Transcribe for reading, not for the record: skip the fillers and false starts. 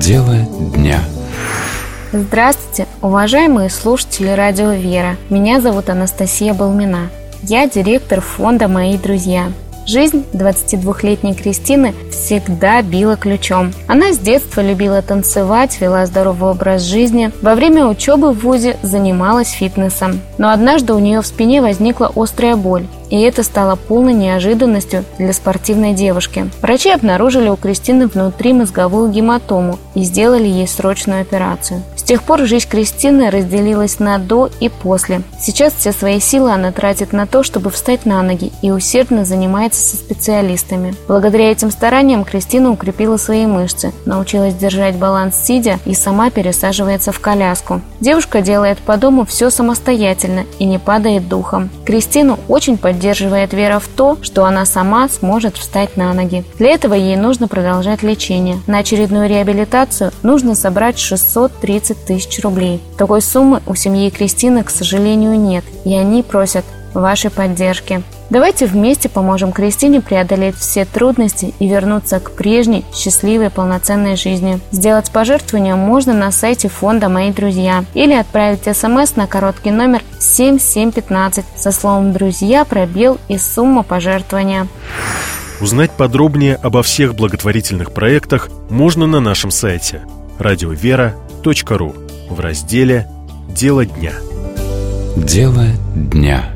Дело дня. Здравствуйте, уважаемые слушатели радио «Вера». Меня зовут Анастасия Балмина. Я директор фонда «Мои друзья». Жизнь 22-летней Кристины всегда била ключом. Она с детства любила танцевать, вела здоровый образ жизни. Во время учебы в вузе занималась фитнесом. Но однажды у нее в спине возникла острая боль. И это стало полной неожиданностью для спортивной девушки. Врачи обнаружили у Кристины внутримозговую гематому и сделали ей срочную операцию. С тех пор жизнь Кристины разделилась на «до» и «после». Сейчас все свои силы она тратит на то, чтобы встать на ноги, и усердно занимается со специалистами. Благодаря этим стараниям Кристина укрепила свои мышцы, научилась держать баланс сидя и сама пересаживается в коляску. Девушка делает по дому все самостоятельно и не падает духом. Кристину очень поддерживает вера в то, что она сама сможет встать на ноги. Для этого ей нужно продолжать лечение. На очередную реабилитацию нужно собрать 630 тысяч рублей. Такой суммы у семьи Кристины, к сожалению, нет, и они просят вашей поддержки. Давайте вместе поможем Кристине преодолеть все трудности и вернуться к прежней, счастливой, полноценной жизни. Сделать пожертвование можно на сайте фонда «Мои друзья» или отправить СМС на короткий номер 7715 со словом «Друзья», пробел и сумма пожертвования. Узнать подробнее обо всех благотворительных проектах можно на нашем сайте radiovera.ru в разделе «Дело дня». Дело дня.